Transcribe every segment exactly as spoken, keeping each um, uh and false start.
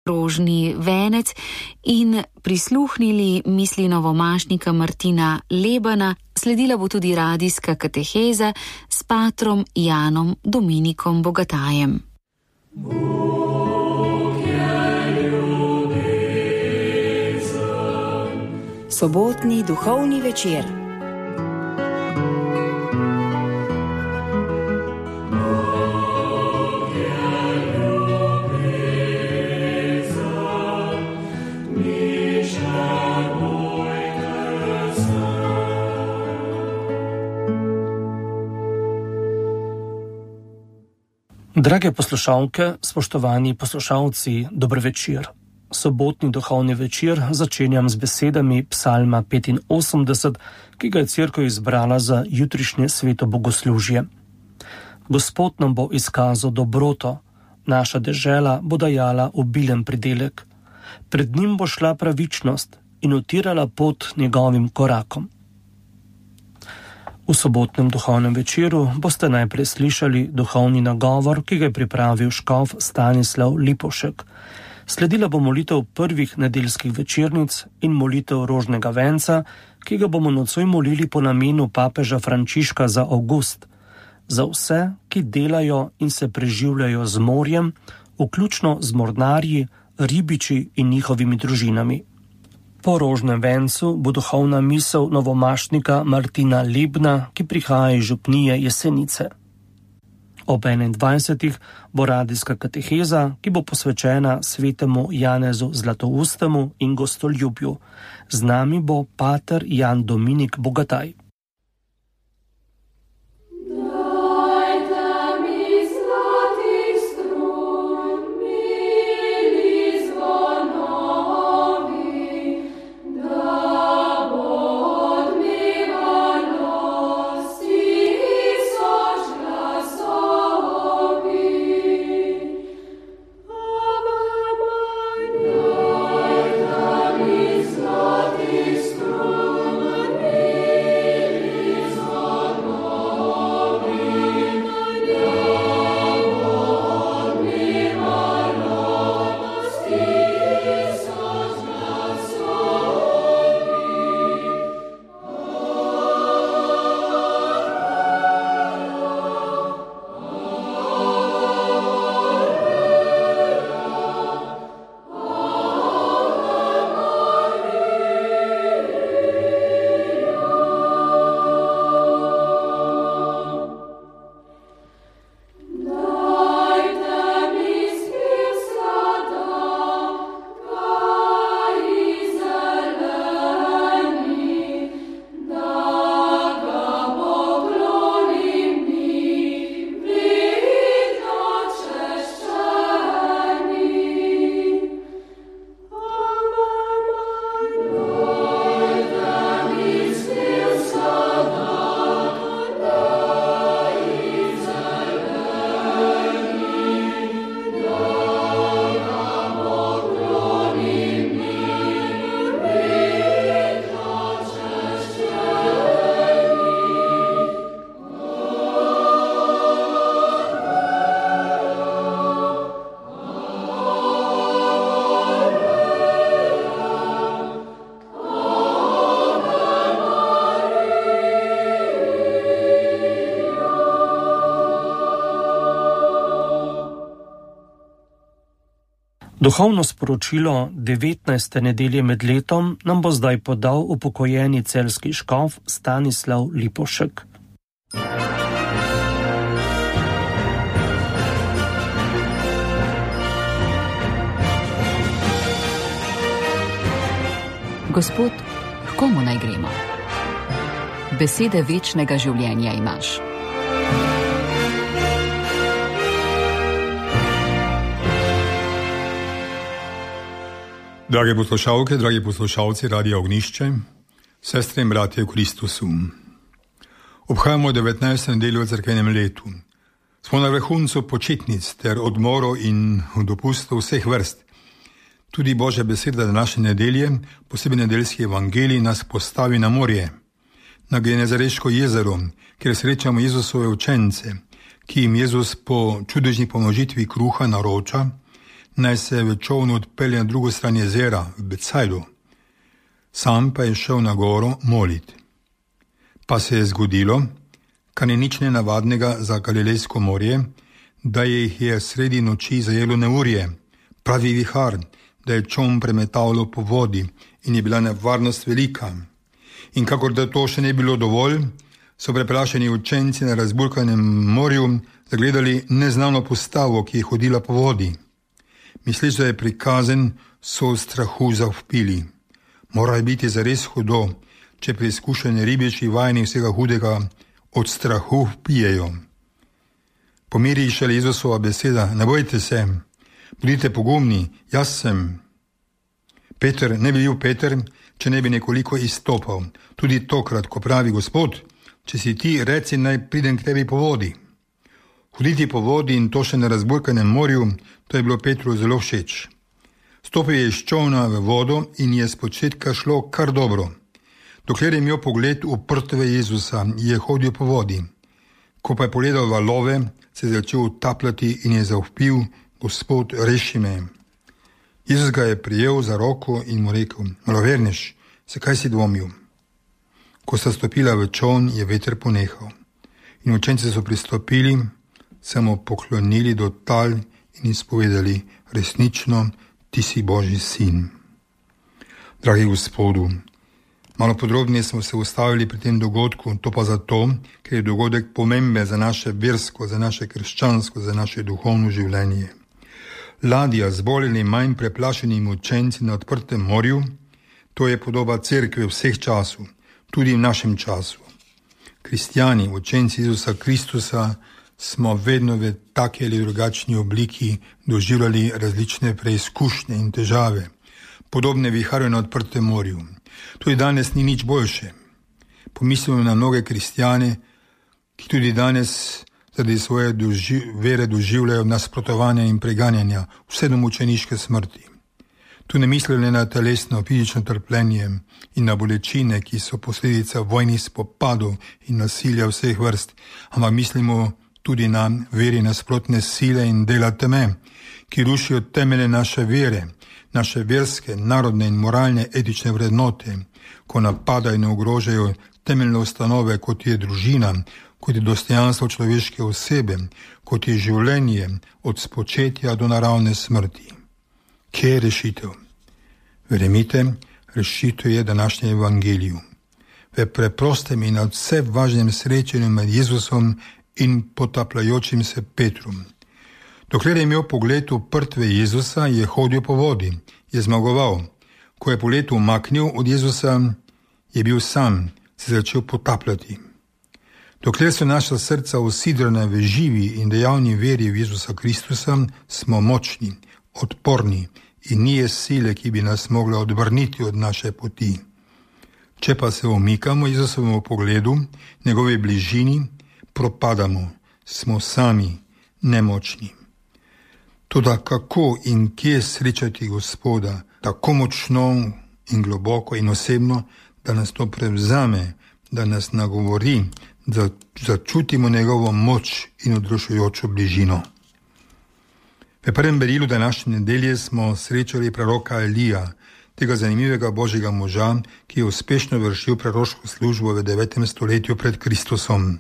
rožni venec in prisluhnili misli novomašnika Martina Lebana. Sledila bo tudi radijska kateheza s patrom Janom Dominikom Bogatajem. Sobotni duhovni večer. Drage poslušalke, spoštovani poslušalci, dober večer. Sobotni duhovni večer začenjam z besedami psalma petinosemdeset, ki ga je cerkev izbrala za jutrišnje sveto bogoslužje. Gospod nam bo izkazal dobroto, naša dežela bo dajala obilen pridelek. Pred njim bo šla pravičnost in utirala pot njegovim korakom. V sobotnem duhovnem večeru boste najprej slišali duhovni nagovor, ki ga je pripravil škof Stanislav Lipovšek. Sledila bo molitev prvih nedeljskih večernic in molitev rožnega venca, ki ga bomo nocoj molili po namenu papeža Frančiška za avgust, za vse, ki delajo in se preživljajo z morjem, vključno z mornarji, ribiči in njihovimi družinami. Po rožnem vencu bo duhovna misel novomašnika Martina Lebna, ki prihaja iz župnije Jesenice. Ob enaindvajsetih bo radijska kateheza, ki bo posvečena svetemu Janezu Zlatoustemu in gostoljubju. Z nami bo pater Jan Dominik Bogataj. Duhovno sporočilo devetnajste nedelje med letom nam bo zdaj podal upokojeni celjski škof Stanislav Lipovšek. Gospod, k komu naj gremo? Besede večnega življenja imaš. Drage poslušalke, dragi poslušalci Radia Ognišče, sestre in bratje v Kristusu. Obhajamo devetnajsto nedeljo v cerkvenem letu. Smo na vrhuncu počitnic ter odmorov in dopustov vseh vrst. Tudi Božja beseda današnje nedelje, posebej nedeljski evangelij, nas postavi na morje, na Genezareško jezero, kjer srečamo Jezusove učence, ki jim Jezus po čudežni pomnožitvi kruha naroča, naj se v čolnu odpelje na drugo stran jezera, v Becajdu. Sam pa je šel na goro molit. Pa se je zgodilo, kar ni nič nenavadnega za Galilejsko morje, da jih je sredi noči zajelo neurje, pravi vihar, da je čoln premetavalo po vodi in je bila nevarnost velika. In kakor da to še ne bilo dovolj, so preplašeni učenci na razburkanem morju zagledali neznano postavo, ki je hodila po vodi. Misleč, da je prikazen, so v strahu zavpili. Mora biti zares hudo, če preizkušeni ribiči vajeni vsega hudega od strahu vpijejo. Pomiri šele Jezusova beseda: ne bojte se, bodite pogumni, jaz sem. Peter ne bi bil Peter, če ne bi nekoliko izstopal. Tudi tokrat, ko pravi: Gospod, če si ti, reci, naj pridem k tebi po vodi. Hoditi po vodi in to še na razburkanem morju, to je bilo Petru zelo všeč. Stopil je iz čolna v vodo in je spočetka šlo kar dobro. Dokler je imel pogled uprt v Jezusa, je hodil po vodi. Ko pa je pogledal valove, se je začel utapljati in je zavpil: Gospod, reši me. Jezus ga je prijel za roko in mu rekel: Malovernež, zakaj si dvomil? Ko sta stopila v čoln, je veter ponehal. In učenci so pristopili, se mu poklonili do tal in izpovedali: resnično, ti si Božji sin. Dragi Gospodu, malo podrobneje smo se ustavili pri tem dogodku, to pa zato, ker je dogodek pomemben za naše versko, za naše krščansko, za naše duhovno življenje. Ladja z bolj ali manj preplašenimi učenci na odprtem morju, to je podoba cerkve vseh časov, tudi v našem času. Kristjani, učenci Jezusa Kristusa, smo vedno v taki ali drugačni obliki doživljali različne preizkušnje in težave, podobne viharju na odprtem morju. Tudi danes ni nič boljše. Pomislimo na mnoge kristjane, ki tudi danes zaradi svoje doži, vere doživljajo nasprotovanja in preganjanja, vse do mučeniške smrti. Tu ne mislimo na telesno, fizično trpljenje in na bolečine, ki so posledica vojnih spopadov in nasilja vseh vrst, ampak mislimo tudi na veri nasprotne sile in dela teme, ki rušijo temelje naše vere, naše verske, narodne in moralne etične vrednote, ko napadajo in ogrožajo temeljne ustanove, kot je družina, kot je dostojanstvo človeške osebe, kot je življenje od spočetja do naravne smrti. Kje je rešitev? Verjemite, rešitev je današnje evangeliju. V preprostem in nadvse važnem srečanju med Jezusom in potapljajočim se Petrom. Dokler je imel pogled uprt v Jezusa, je hodil po vodi, je zmagoval. Ko je pogled umaknil od Jezusa, je bil sam, se začel potapljati. Dokler so naša srca usidrana v živi in dejavni veri v Jezusa Kristusa, smo močni, odporni in ni je sile, ki bi nas mogla odvrniti od naše poti. Če pa se omikamo Jezusovemu pogledu, njegovi bližini, propadamo, smo sami, nemočni. Toda kako in kje srečati Gospoda tako močno in globoko in osebno, da nas to prevzame, da nas nagovori, da začutimo njegovo moč in odrešujočo bližino. V prvem berilu današnje nedelje smo srečali proroka Elija, tega zanimivega božjega moža, ki je uspešno vršil proroško službo v devetem stoletju pred Kristusom.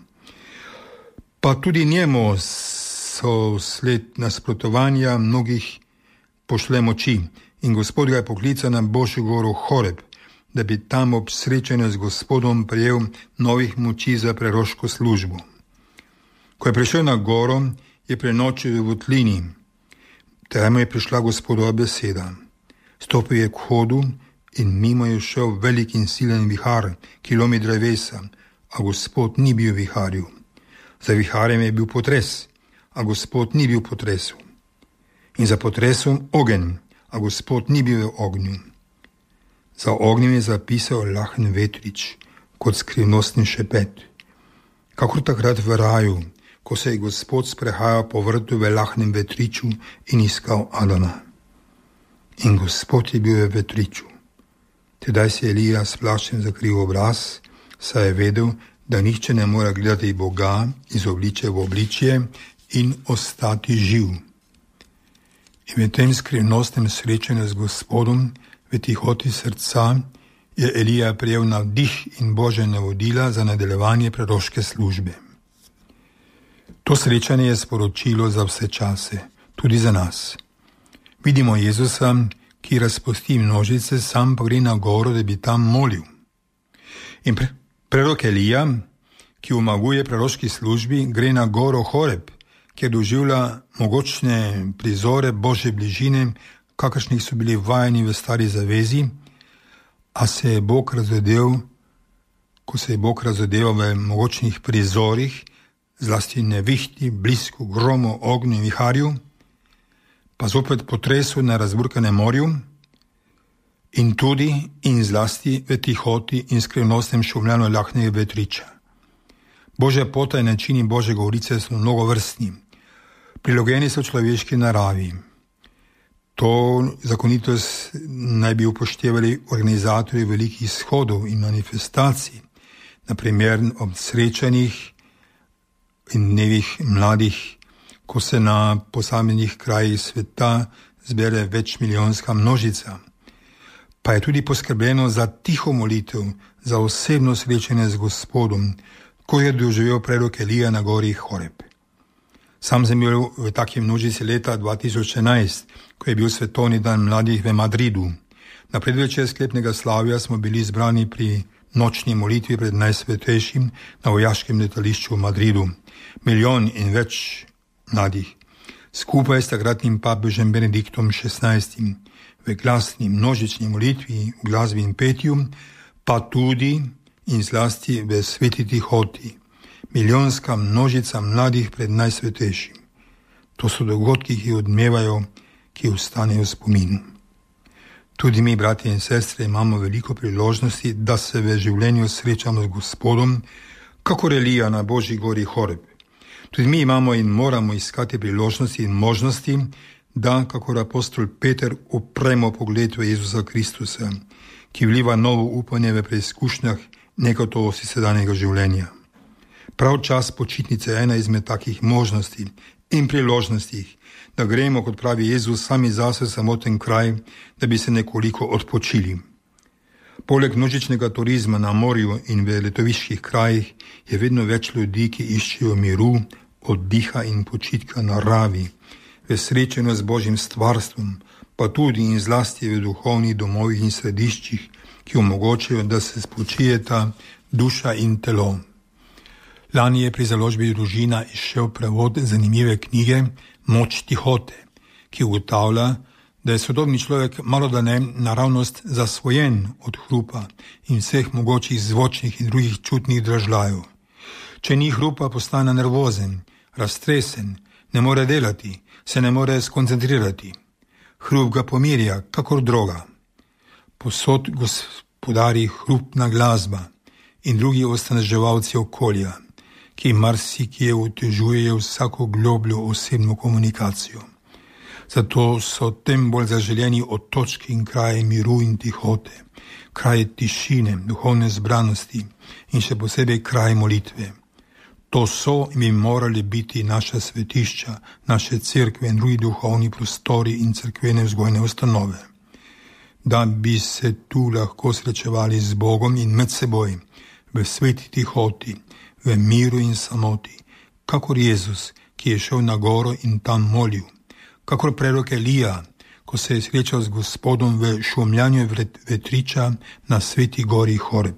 Pa tudi njemu so sled nasprotovanja mnogih pošle moči in Gospod ga je poklical na Božjo goro Horeb, da bi tam ob srečanju z Gospodom prejel novih moči za proroško službo. Ko je prišel na goro, je prenočil v votlini. Tam je prišla Gospodova beseda. Stopil je k hodu in mimo je šel velik in silen vihar, ki lomi drevesa, a Gospod ni bil v viharju. Za viharjem je bil potres, a Gospod ni bil v potresu. In za potresom ogenj, a Gospod ni bil v ognju. Za ognjem je zapisal lahen vetrič, kot skrivnostni šepet. Kakor takrat v raju, ko se je Gospod sprehajal po vrtu v lahnem vetriču in iskal Adama. In Gospod je bil v vetriču. Tedaj se je Elija s plaščem zakril obraz, saj je vedel, da nihče ne more gledati Boga iz obličja v obličje in ostati živ. In v tem skrivnostnem srečanju z Gospodom, v tihoti srca, je Elija prejel navdih in Božje navodila za nadaljevanje proroške službe. To srečanje je sporočilo za vse čase, tudi za nas. Vidimo Jezusa, ki razpusti množice, sam pa gre na goro, da bi tam molil. In pre, prorok Elija, ki omaguje proroški službi, gre na goro Horeb, kjer doživlja mogočne prizore Božje bližine, kakršnih so bili vajeni v stari zavezi, a se je Bog razodel, ko se je Bog razodeval v mogočnih prizorih, zlasti nevihti, blisko, gromo, ognju in viharju, pa zopet potresu na razburkanem morju in tudi in zlasti v tihoti in skrivnostnem šumljanju lahnega vetriča. Božja pota in načini Božje govorice so mnogovrstni. Prilagojeni so človeški naravi. To zakonitost naj bi upoštevali organizatorji velikih shodov in manifestacij, naprimer ob srečanjih in dnevih mladih, ko se na posameznih krajih sveta zbere večmilijonska množica. Pa je tudi poskrbljeno za tiho molitev, za osebno srečanje z Gospodom, ko je doživel prorok Elija na gori Horeb. Sam sem bil v taki množici leta dva tisoč enajst, ko je bil svetovni dan mladih v Madridu. Na predvečer sklepnega slavja smo bili zbrani pri nočni molitvi pred Najsvetejšim na vojaškem letališču v Madridu. Milijon in več mladih, skupaj s takratnim papežem Benediktom šestnajstim, v glasni množični molitvi, v glasbi in petju, pa tudi in zlasti v sveti tihoti. Milijonska množica mladih pred Najsvetejšim. To so dogodki, ki odmevajo, ki ostanejo v spominu. Tudi mi, bratje in sestre, imamo veliko priložnosti, da se v življenju srečamo z Gospodom, kakor Elija na Božji gori Horeb. Tudi mi imamo in moramo iskati priložnosti in možnosti, da, kakor apostol Peter, upremo pogled v Jezusa Kristusa, ki vliva novo upanje v preizkušnjah negotovosti sedanjega življenja. Prav čas počitnice je ena izmed takih možnosti in priložnosti, da gremo, kot pravi Jezus, sami zase samoten kraj, da bi se nekoliko odpočili. Poleg množičnega turizma na morju in v letoviških krajih je vedno več ljudi, ki iščejo miru, oddiha in počitka na naravi, v srečanju z Božjim stvarstvom, pa tudi in zlasti v duhovnih domovih in središčih, ki omogočajo, da se spočijeta duša in telo. Lani je pri založbi Družina izšel prevod zanimive knjige Moč tihote, ki ugotavlja, da je sodobni človek malodane naravnost zasvojen od hrupa in vseh mogočih zvočnih in drugih čutnih dražljajev. Če ni hrupa, postane nervozen, raztresen, ne more delati, se ne more skoncentrirati. Hrup ga pomirja, kakor droga. Posod gospodari hrupna glasba in drugi ostaneževalci okolja, ki marsikje otežujejo vsako globljo osebno komunikacijo. Zato so tem bolj zaželjeni otočki in kraji miru in tihote, kraji tišine, duhovne zbranosti in še posebej kraji molitve. To so in bi morali biti naša svetišča, naše cerkve in drugi duhovni prostori in cerkvene vzgojne ustanove. Da bi se tu lahko srečevali z Bogom in med seboj, v sveti tihoti, v miru in samoti, kakor Jezus, ki je šel na goro in tam molil, kakor prorok Elija, ko se je srečal z Gospodom v šumljanju vetriča na sveti gori Horeb.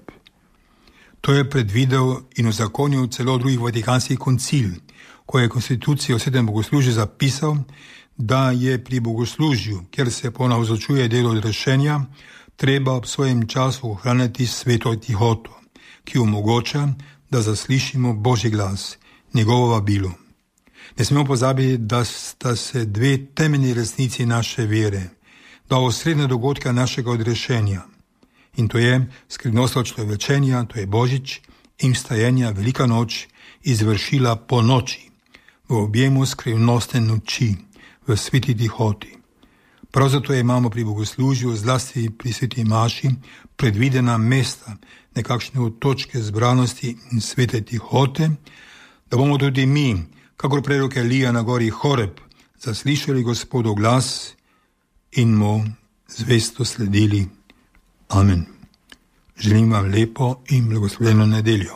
To je predvidel in uzakonil celo drugi vatikanski koncil, ko je konstitucijo o svetem bogoslužju zapisal, da je pri bogoslužju, kjer se ponavzočuje delo odrešenja, treba ob svojem času ohranjati sveto tihoto, ki omogoča, da zaslišimo Božji glas, njegovo vabilo. Ne smemo pozabiti, da sta se dve temeljni resnici naše vere, da osrednja dogodka našega odrešenja, in to je skrivnost človečenja, to je Božič, in vstajenja Velika noč, izvršila po noči, v objemu skrivnostne noči, v sveti tihoti. Prav zato imamo pri bogoslužju, zlasti pri sveti maši, predvidena mesta, nekakšne točke zbranosti in svete tihote, da bomo tudi mi, kakor prorok Elija na gori Horeb, zaslišali Gospodov glas in mu zvesto sledili. Amen. Želim vam lepo in blagoslovljeno nedeljo.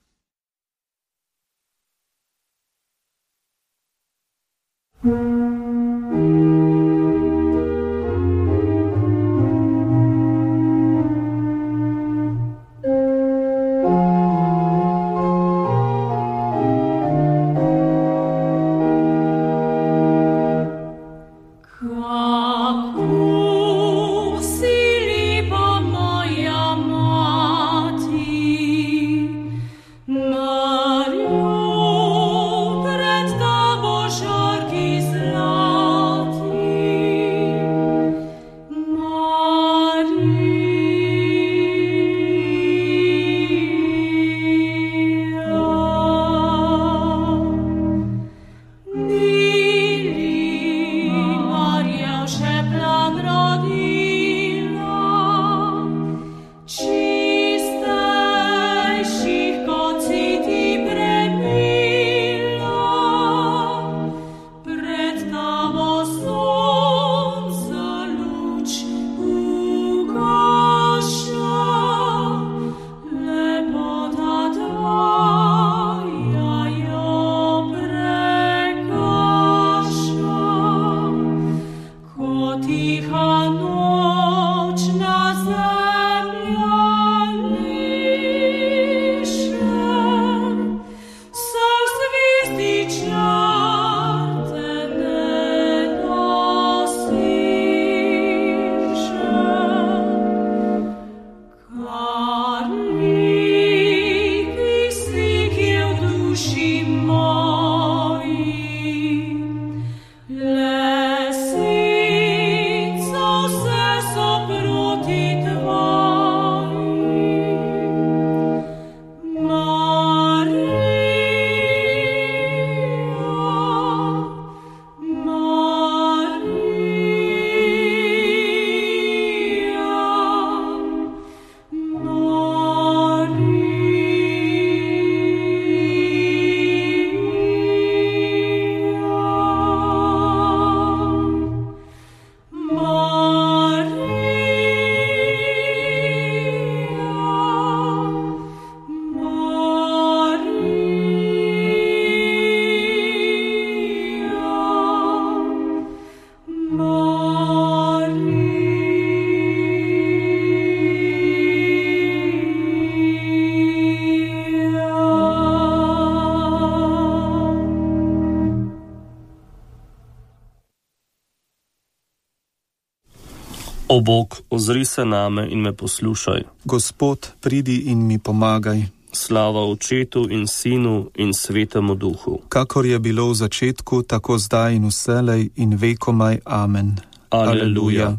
O Bog, ozri se name in me poslušaj. Gospod, pridi in mi pomagaj. Slava Očetu in Sinu in Svetemu Duhu. Kakor je bilo v začetku, tako zdaj in vselej in vekomaj. Amen. Aleluja.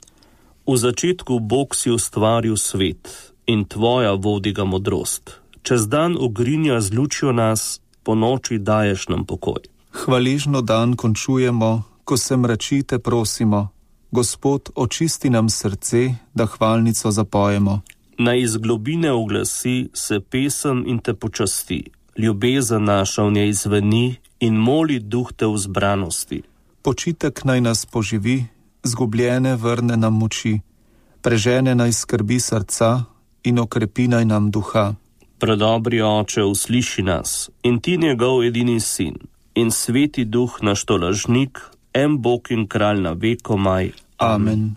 V začetku Bog si ustvaril svet in tvoja vodi ga modrost. Čez dan ogrinja z lučjo nas, po noči daješ nam pokoj. Hvaležno dan končujemo, ko se mrači, te prosimo. Gospod, očisti nam srce, da hvalnico zapojemo. Na iz globine oglasi se pesem in te počasti. Ljubezen naša v njej zveni in moli duh te v zbranosti. Počitek naj nas poživi, zgubljene vrne nam moči. Prežene naj skrbi srca in okrepi naj nam duha. Predobri Oče, usliši nas in ti njegov edini sin in sveti duh naš tolažnik, en Bog in kralj na vekomaj. Amen.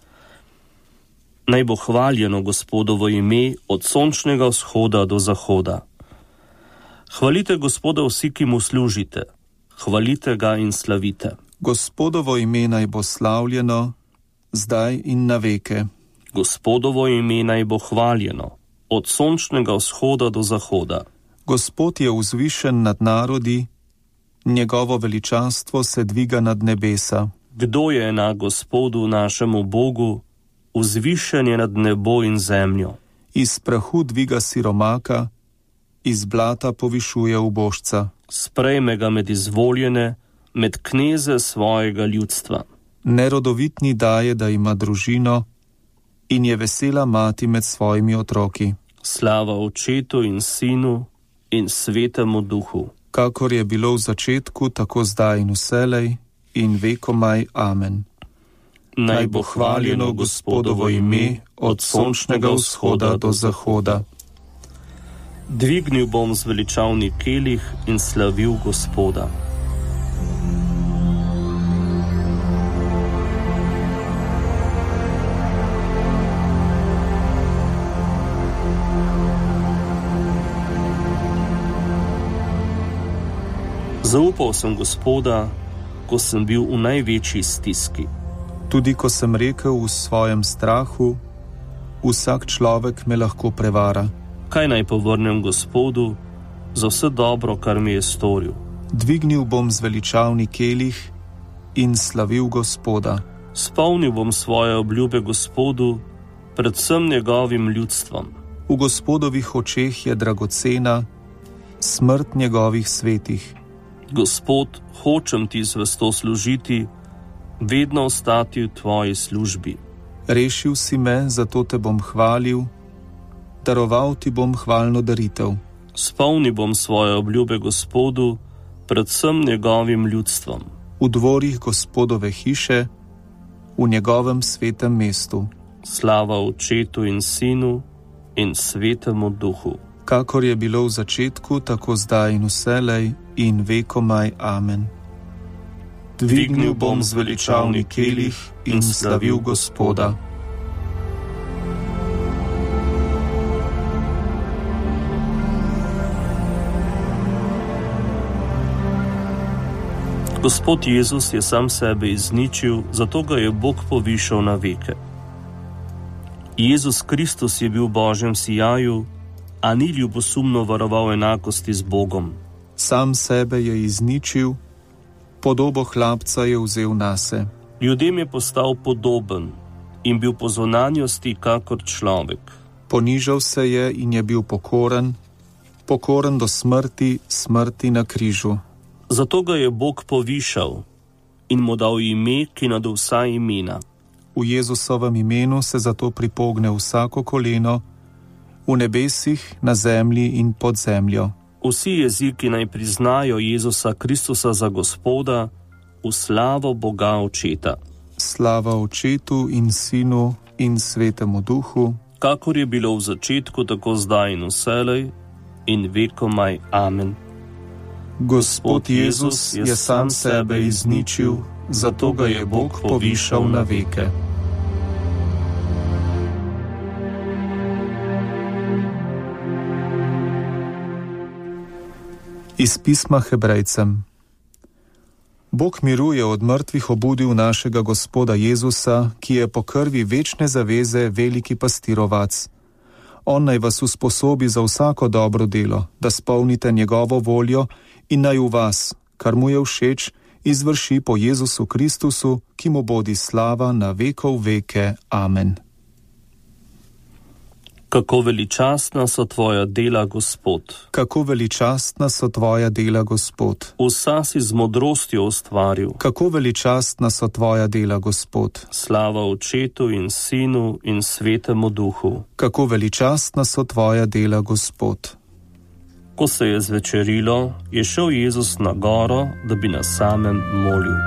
Naj bo hvaljeno Gospodovo ime od sončnega vzhoda do zahoda. Hvalite Gospoda vsi, ki mu služite. Hvalite ga in slavite. Gospodovo ime naj bo slavljeno, zdaj in na veke. Gospodovo ime naj bo hvaljeno, od sončnega vzhoda do zahoda. Gospod je vzvišen nad narodi, njegovo veličanstvo se dviga nad nebesa. Kdo je enak Gospodu našemu Bogu, vzvišen je nad nebo in zemljo. Iz prahu dviga siromaka, iz blata povišuje ubožca. Sprejme ga med izvoljene, med kneze svojega ljudstva. Nerodovitni daje, da ima družino, in je vesela mati med svojimi otroki. Slava Očetu in Sinu in Svetemu Duhu. Kakor je bilo v začetku, tako zdaj in vselej in vekomaj. Amen. Naj bo hvaljeno Gospodovo ime od sončnega vzhoda do zahoda. Dvignil bom zveličavni kelih in slavil Gospoda. Zaupal sem Gospoda, ko sem bil v največji stiski. Tudi ko sem rekel v svojem strahu, vsak človek me lahko prevara. Kaj naj povrnem Gospodu za vse dobro, kar mi je storil? Dvignil bom zveličavni kelih in slavil Gospoda. Spomnil bom svoje obljube Gospodu, predvsem njegovim ljudstvom. V Gospodovih očeh je dragocena smrt njegovih svetih. Gospod, hočem ti zvesto služiti, vedno ostati v tvoji službi. Rešil si me, zato te bom hvalil, daroval ti bom hvalno daritev. Spomnil bom svoje obljube Gospodu, predvsem njegovim ljudstvom. V dvorih Gospodove hiše, v njegovem svetem mestu. Slava Očetu in Sinu in Svetemu Duhu. Kakor je bilo v začetku, tako zdaj in vselej in vekomaj. Amen. Dvignil bom zveličavni kelih in slavil Gospoda. Gospod Jezus je sam sebe izničil, zato ga je Bog povišal na veke. Jezus Kristus je bil v Božjem sijaju, a ni ljubosumno varoval enakosti z Bogom. Sam sebe je izničil, podobo hlapca je vzel nase. Ljudem je postal podoben in bil po zunanjosti kakor človek. Ponižal se je in je bil pokoren, pokoren do smrti, smrti na križu. Zato ga je Bog povišal in mu dal ime, ki nad vsa imena. V Jezusovem imenu se zato pripogne vsako koleno, v nebesih, na zemlji in pod zemljo. Vsi jeziki naj priznajo Jezusa Kristusa za Gospoda, v slavo Boga Očeta. Slava Očetu in Sinu in Svetemu Duhu, kakor je bilo v začetku, tako zdaj in vselej in vekomaj. Amen. Gospod Jezus je sam sebe izničil, zato ga je Bog povišal na veke. Iz pisma Hebrejcem. Bog miru je od mrtvih obudil našega Gospoda Jezusa, ki je po krvi večne zaveze veliki pastirovac. On naj vas usposobi za vsako dobro delo, da spolnite njegovo voljo in naj v vas, kar mu je všeč, izvrši po Jezusu Kristusu, ki mu bodi slava na vekov veke. Amen. Kako veličastna so tvoja dela, Gospod. Kako veličastna so tvoja dela, Gospod. Vsa si z modrostjo ustvaril. Kako veličastna so tvoja dela, Gospod. Slava Očetu in Sinu in Svetemu Duhu. Kako veličastna so tvoja dela, Gospod. Ko se je zvečerilo, je šel Jezus na goro, da bi na samem molil.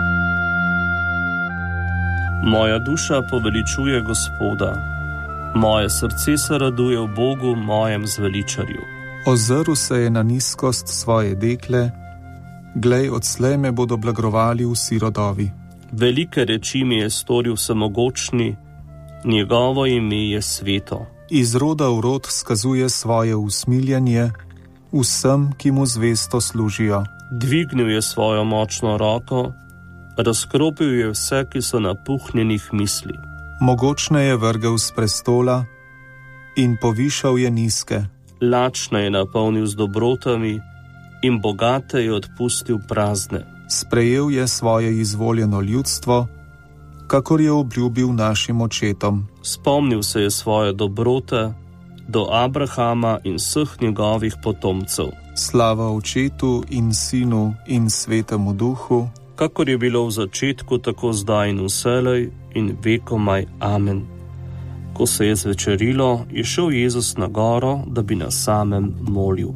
Moja duša poveličuje Gospoda. Moje srce se raduje v Bogu, mojem zveličarju. Ozrl se je na nizkost svoje dekle, glej, odslej me bodo blagrovali vsi rodovi. Velike reči mi je storil vsemogočni, njegovo ime je sveto. Iz roda v rod skazuje svoje usmiljenje vsem, ki mu zvesto služijo. Dvignil je svojo močno roko, razkropil je vse, ki so napuhnjenih misli. Mogočne je vrgel z prestola in povišal je nizke. Lačne je napolnil z dobrotami in bogate je odpustil prazne. Sprejel je svoje izvoljeno ljudstvo, kakor je obljubil našim očetom. Spomnil se je svoje dobrote do Abrahama in vseh njegovih potomcev. Slava Očetu in Sinu in Svetemu Duhu, kakor je bilo v začetku, tako zdaj in vselej in vekomaj. Amen. Ko se je zvečerilo, je šel Jezus na goro, da bi na samem molil.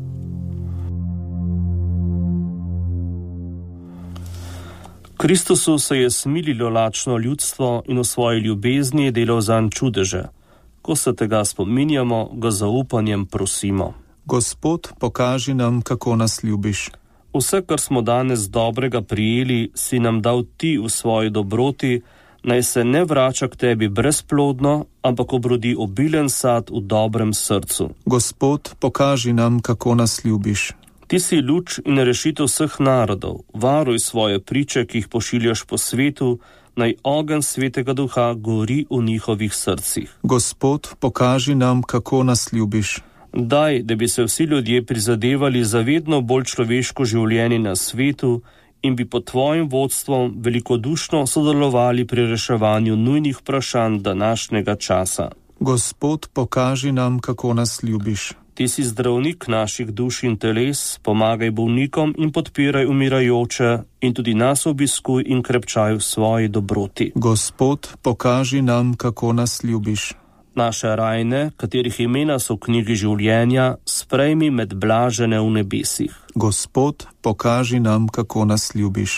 Kristusu se je smililo lačno ljudstvo in v svoji ljubezni je delal zanj čudeže. Ko se tega spominjamo, ga zaupanjem prosimo. Gospod, pokaži nam, kako nas ljubiš. Vse, kar smo danes dobrega prijeli, si nam dal ti v svoji dobroti, naj se ne vrača k tebi brezplodno, ampak obrodi obilen sad v dobrem srcu. Gospod, pokaži nam, kako nas ljubiš. Ti si luč in rešitev vseh narodov, varuj svoje priče, ki jih pošiljaš po svetu, naj ogenj svetega duha gori v njihovih srcih. Gospod, pokaži nam, kako nas ljubiš. Daj, da bi se vsi ljudje prizadevali za vedno bolj človeško življenje na svetu in bi pod tvojim vodstvom velikodušno sodelovali pri reševanju nujnih vprašanj današnjega časa. Gospod, pokaži nam, kako nas ljubiš. Ti si zdravnik naših duš in teles, pomagaj bolnikom in podpiraj umirajoče in tudi nas obiskuj in krepčaj v svoji dobroti. Gospod, pokaži nam, kako nas ljubiš. Naše rajne, katerih imena so v knjigi življenja, sprejmi med blažene v nebesih. Gospod, pokaži nam, kako nas ljubiš.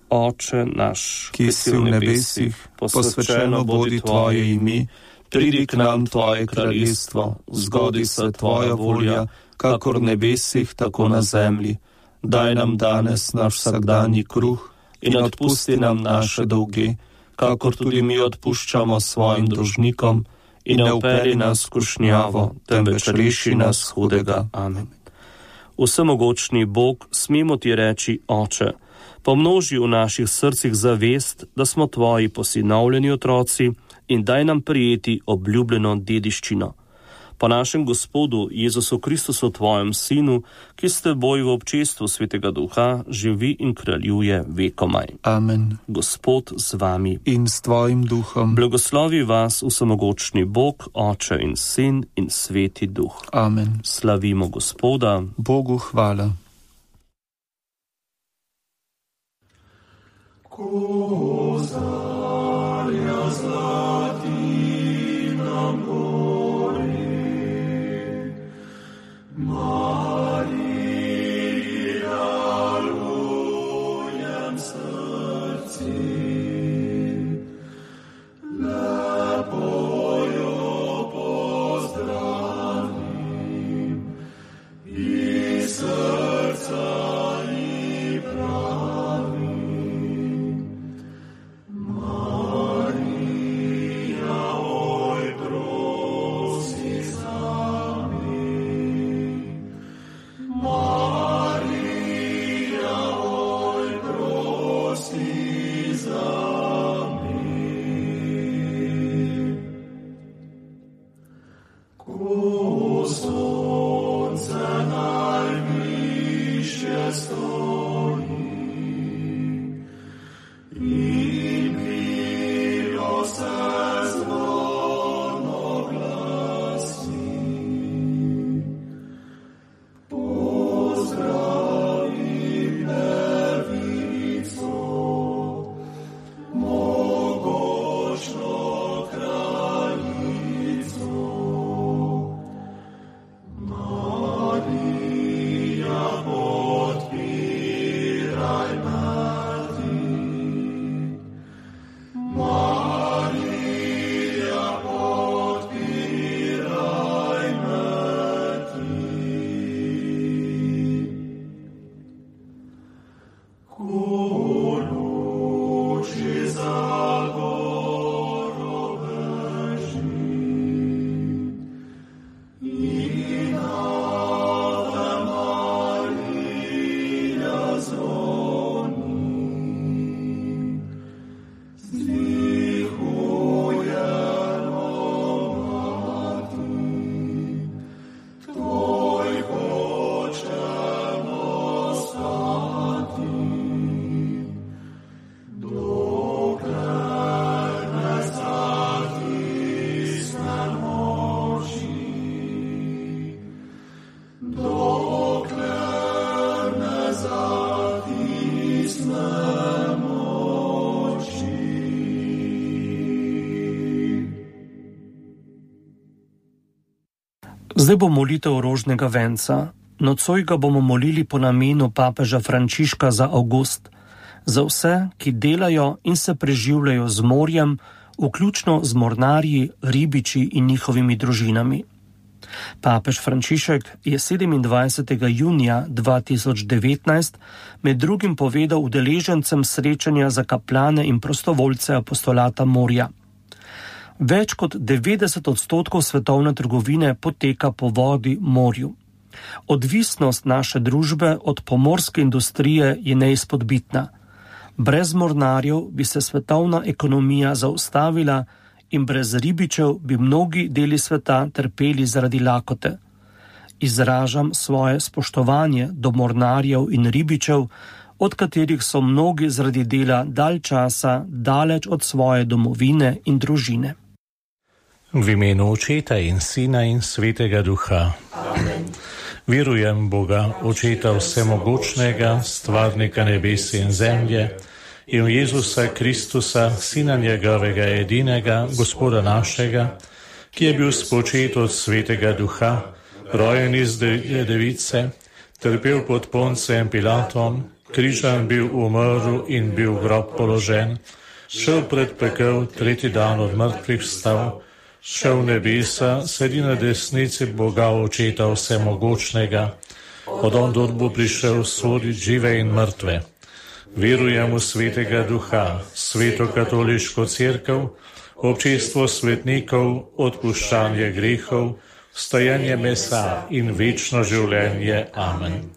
Oče naš, ki si v nebesih, posvečeno bodi tvoje ime, pridi k nam tvoje kraljestvo, zgodi se tvoja volja, kakor v nebesih, tako na zemlji. Daj nam danes naš vsakdanji kruh in odpusti nam naše dolge, kakor tudi mi odpuščamo svojim dolžnikom, in ne vpelji nas v skušnjavo, temveč reši nas hudega. Amen. Vsemogočni Bog, smemo ti reči, Oče, pomnoži v naših srcih zavest, da smo tvoji posinovljeni otroci, in daj nam prijeti obljubljeno dediščino. Po našem Gospodu Jezusu Kristusu, tvojem Sinu, ki s teboj v občestvu Svetega Duha živi in kraljuje vekomaj. Amen. Gospod z vami. In s tvojim duhom. Blagoslovi vas vsemogočni Bog, Oče in Sin in Sveti Duh. Amen. Slavimo Gospoda. Bogu hvala. Kozarja zlati nam gori, Marija, lujem srci, lepo jo pozdravim i srca i pravim. Marija, oj prosi za mi, Marija, oj prosi za mi. Ko sonce najvišje stoji in bilo se zvono glasi, pozdravim devico, mogočno kraljico. Marija, podpiraj me ti. Marija, podpiraj me ti. Ko luči za goro beži in Ave Marija zvoni, zdvihujemo mati, tvoj hočemo stati, dokler ne zatisnemo oči, dokler ne zatisnemo oči. Zdaj bo molitev rožnega venca. Nocoj ga bomo molili po namenu papeža Frančiška za avgust. Za vse, ki delajo in se preživljajo z morjem, vključno z mornarji, ribiči in njihovimi družinami. Papež Frančišek je sedemindvajsetega junija dva tisoč devetnajst med drugim povedal udeležencem srečanja za kaplane in prostovoljce apostolata morja. Več kot devetdeset odstotkov svetovne trgovine poteka po vodi, morju. Odvisnost naše družbe od pomorske industrije je neizpodbitna. Brez mornarjev bi se svetovna ekonomija zaustavila in brez ribičev bi mnogi deli sveta trpeli zaradi lakote. Izražam svoje spoštovanje do mornarjev in ribičev, od katerih so mnogi zaradi dela dalj časa daleč od svoje domovine in družine. V imenu Očeta in Sina in Svetega Duha. Amen. Verujem Boga, Očeta Vsemogočnega, Stvarnika nebesa in zemlje, in v Jezusa Kristusa, Sina njegovega edinega, Gospoda našega, ki je bil spočet od Svetega Duha, rojen iz device, trpel pod Poncem Pilatom, križan bil, umrl in bil v grob položen, šel pred pekel, tretji dan od mrtvih vstal, šel v nebesa, sedi na desnici Boga Očeta Vsemogočnega, od ondod bo prišel soditi žive in mrtve. Verujem v Svetega Duha, Sveto katoliško cerkev, občestvo svetnikov, odpuščanje grehov, vstajanje mesa in večno življenje. Amen.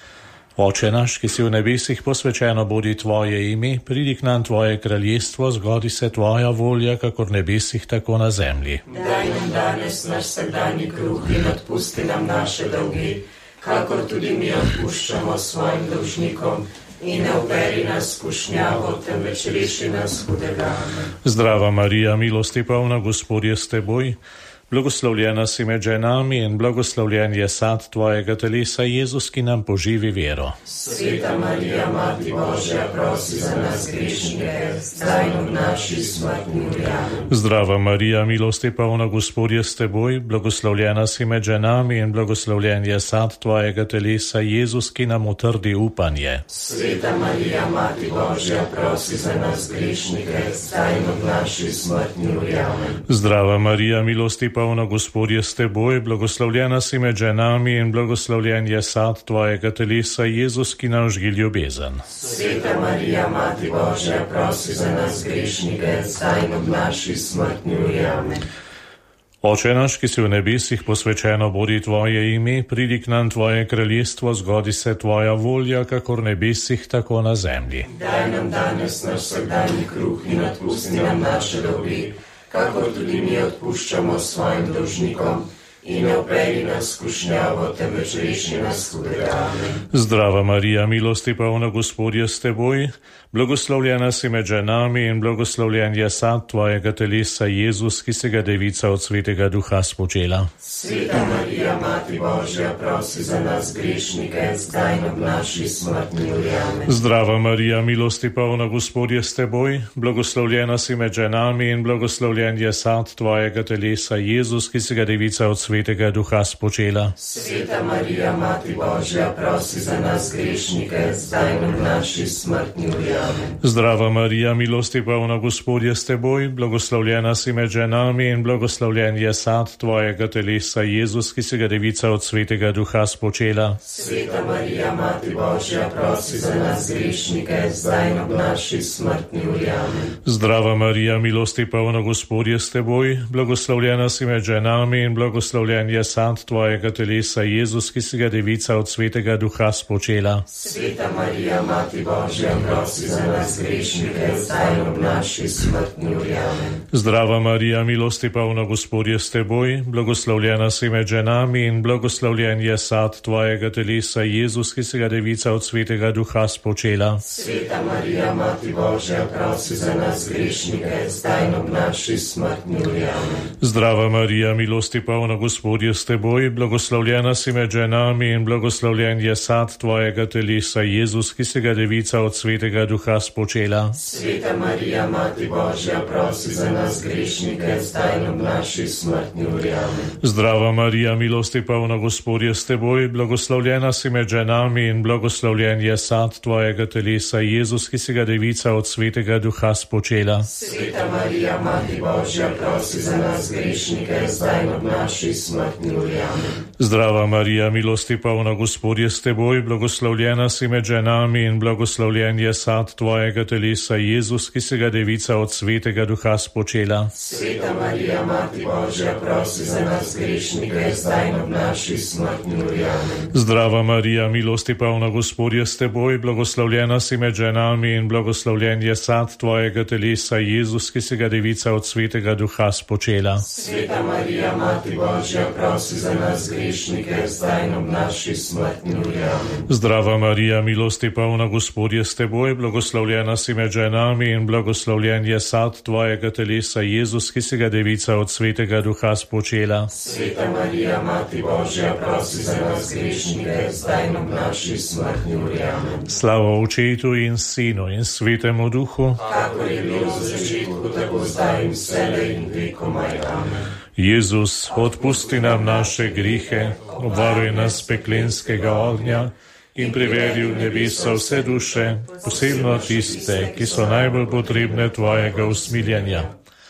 Oče naš, ki si v nebesih, posvečeno bodi tvoje ime, pridi k nam tvoje kraljestvo, zgodi se tvoja volja, kakor v nebesih, tako na zemlji. Daj nam danes naš vsakdanji kruh in odpusti nam naše dolge, kakor tudi mi odpuščamo svojim dolžnikom. In ne uvedi nas v skušnjavo, temveč reši nas hudega. Zdrava Marija, milosti polna, Gospod je s teboj, blagoslovljena si med ženami in blagoslovljen je sad tvojega telesa, Jezus, ki nam poživi vero. Sveta Marija, Mati Božja, prosi za nas grešnike, zdaj in v naši smrtni uri. Amen. Zdrava Marija, milosti polna, Gospod je s teboj, blagoslovljena si med ženami in blagoslovljen je sad tvojega telesa, Jezus, ki nam utrdi upanje. Sveta Marija, Mati Božja, prosi za nas grešnike, zdaj in v naši smrtni uri. Amen. Zdrava Marija, milosti polna, Gospod je s teboj, blagoslovljena si med ženami in blagoslovljen je sad tvojega telesa, Jezus, ki nam žgi ljubezen. Sveta Marija, Mati Božja, prosi za nas grešnike, zdaj in v naši smrtni uri. Amen. Oče naš, ki si v nebesih, posvečeno bodi tvoje ime, pridi k nam tvoje kraljestvo, zgodi se tvoja volja, kakor v nebesih, tako na zemlji. Daj nam danes naš vsakdanji kruh in odpusti nam naše dolge, kakor tudi mi odpuščamo svojim dolžnikom. In ne vpelji nas v skušnjavo, temveč reši nas hudega. Amen. Zdrava Marija, milosti polna, Gospod je s teboj, blagoslovljena si med ženami in blagoslovljen je sad tvojega telesa, Jezus, ki se ga devica od Svetega Duha spočela. Sveta Marija, Mati Božja, prosi za nas grešnike, zdaj in v naši smrtni uri. Amen. Zdrava Marija, milosti polna, Gospod je s teboj, blagoslovljena si med ženami in blagoslovljen je sad tvojega telesa, Jezus, ki se ga devica od Svetega Duha spočela. Sveta Marija, Mati Božja, prosi za nas grešnike, zdaj in v naši smrtni uri. Amen. Zdrava Marija, milosti polna, Gospod je s teboj, blagoslovljena si med ženami in blagoslovljen je sad tvojega telesa, Jezus, ki se ga devica od Svetega Duha spočela. Sveta Marija, Mati Božja, prosi za nas grešnike, zdaj in v naši smrtni uri. Amen. Zdrava Marija, milosti polna, Gospod je s teboj, blagoslovljena si med ženami in blagoslovljen je sad tvojega telesa, Jezus, ki se ga devica od Svetega Duha spočela. Sveta Marija, Mati Božja, prosi za nas grešnike, zdaj in v naši smrtni uri. Amen. Zdrava Marija, milosti polna, Gospod je s teboj, blagoslovljena si med ženami in blagoslovljen je sad tvojega telesa, Jezus, ki se ga devica od Svetega Duha spočela. Sveta Marija, Mati Božja, prosi za nas grešnike, zdaj in v naši smrtni uri. Amen. Zdrava Marija, milosti polna, Gospod Gospodje s teboj, blagoslovljena si med ženami in blagoslovljen je sad tvojega telesa, Jezus, ki se ga devica od svetega duha spočela. Sveta Marija, Mati Božja, prosi za nas grešnike, zdaj in ob naši smrtni uri. Amen. Zdrava Marija, milosti polna, Gospodje s teboj, blagoslovljena si med ženami in blagoslovljen je sad tvojega telesa, Jezus, ki se ga devica od svetega duha spočela. Sveta Marija, Mati Božja, prosi za nas grešnike, zdaj in ob naši smrtni uri. Amen. Zdrava Marija, milosti polna, Gospodje s teboj, blagoslovljena si med ženami in blagoslovljen je sad tvojega telesa, Jezus, ki se ga devica od svetega duha spočela. Sveta Marija, Mati Božja, prosi za nas grešnike, zdaj in ob naši smrtni uri. Amen. Zdrava Marija, milosti polna, Gospodje s teboj, blagoslovljena si med ženami in blagoslovljen je sad tvojega telesa, Jezus, ki se ga devica od svetega duha spočela. Sveta Marija, Mati Božja, prosi za nas grešnike, zdaj in ob naši smrtni uri. Amen. Zdrava Marija, milosti polna, Gospodje s teboj, blagoslovljena si med ženami in blagoslovljen je sad tvojega telesa, Jezus, ki se ga devica od svetega duha spočela. Sveta Marija, Mati Božja, prosi za nas grešnike, zdaj in ob naši smrtni uri. Amen. Slava Očetu in Sinu in Svetemu Duhu, kakor je bilo v začetku, tako zdaj in vselej in vekomaj. Amen. Jezus, odpusti nam naše grihe, obvaruj nas peklenskega ognja in privedi v nebesa vse duše, posebno tiste, ki so najbolj potrebne tvojega usmiljenja.